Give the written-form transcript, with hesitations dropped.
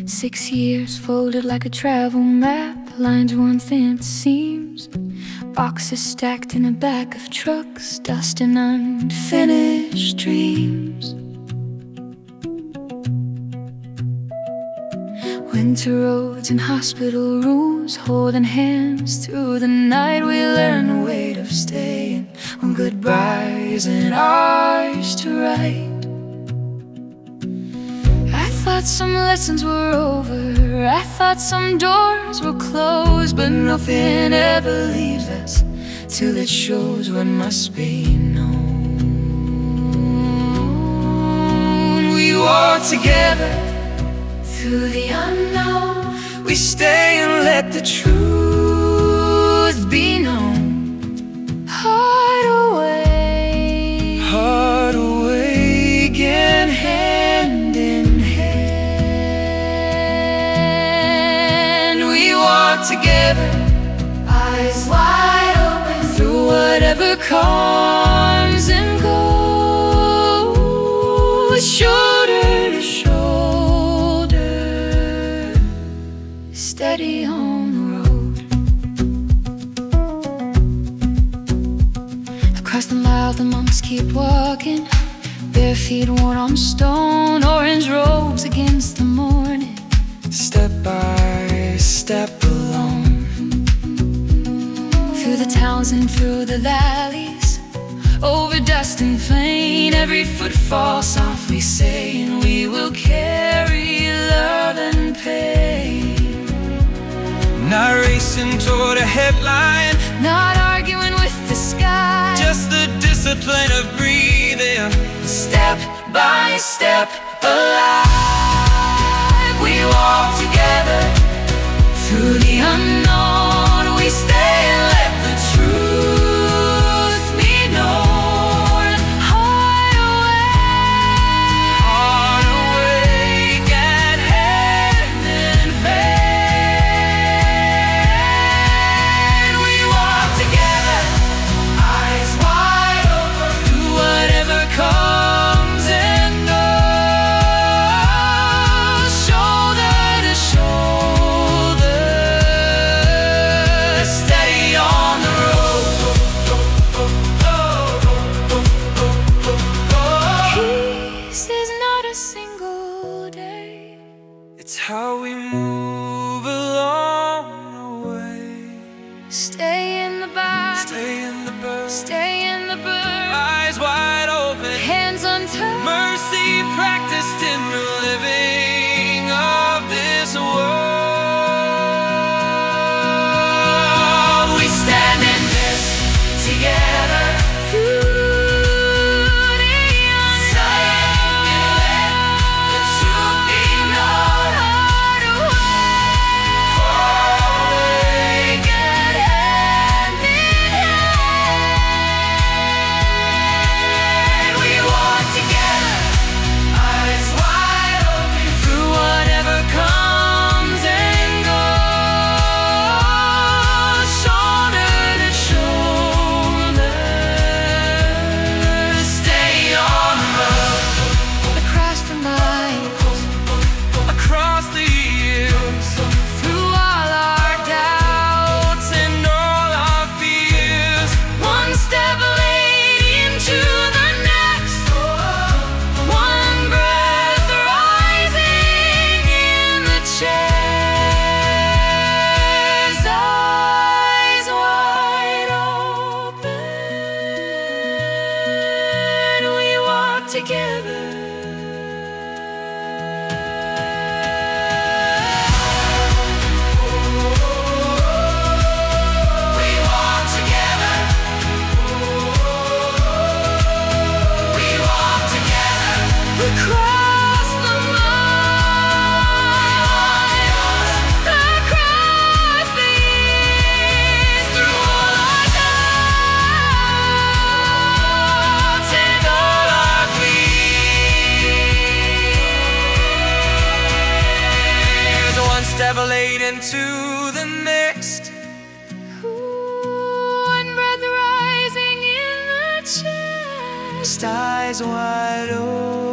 6 years folded like a travel map, lines run thin at the seams, boxes stacked in the back of trucks, dust and unfinished dreams. Winter roads and hospital rooms, holding hands through the night. We learn the weight of staying when goodbye isn't ours to write. I thought some lessons were over, I thought some doors were closed, but nothing ever leaves us till it shows what must be known. We walk together through the unknown, we stay and let the truth be known. Heart awake and hand in hand. We walk together, eyes wide open, through whatever comes and goes, shoulder to shoulder, steady on the road. Across the mile the monks keep walking, bare feet worn on stone, orange robes against the morning, step by step alone. Through the towns and through the valleys, over dust and flame, every footfall softly saying, we will carry love and pain. Not racing toward a headline, not arguing with the sky, just the discipline of breathing, step by step alive. We walk together through the unknown, we stay and let the truth be known. Heart awake and hand in hand. We walk together, eyes wide open, through whatever comes and goes, shoulder to shoulder, steady on the road. Peace is not a single day, it's how we move along the way. stay in the back, Stay in the bird, stay in the bird, eyes wide open, hands unturned. mercy practiced in the living of this world. We stand in this together through the unknown. The truth be known. Heart awake and hand in hand. We walk together, eyes wide open, through whatever comes and goes, shoulder to shoulder, stay on the road. Across the miles, Across the years, through all our doubts and all our fears, one step late into the next, one breath rising in the chairs, eyes wide open, we walk together. We walk together. We walk together across the miles, across the years, through all our doubts and all our fears. one step late into the next, One breath rising in the chest, eyes wide open.